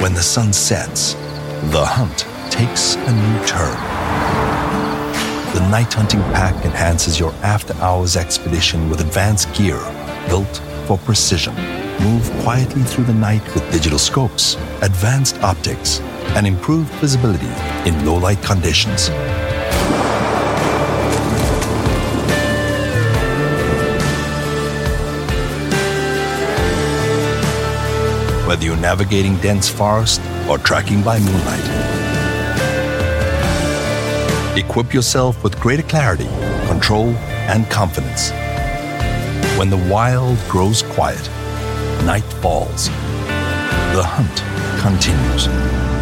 When the sun sets, the hunt takes a new turn. The night hunting pack enhances your after-hours expedition with advanced gear built for precision. Move quietly through the night with digital scopes, advanced optics, and improved visibility in low-light conditions. Whether you're navigating dense forest or tracking by moonlight, equip yourself with greater clarity, control, and confidence. When the wild grows quiet, night falls, the hunt continues.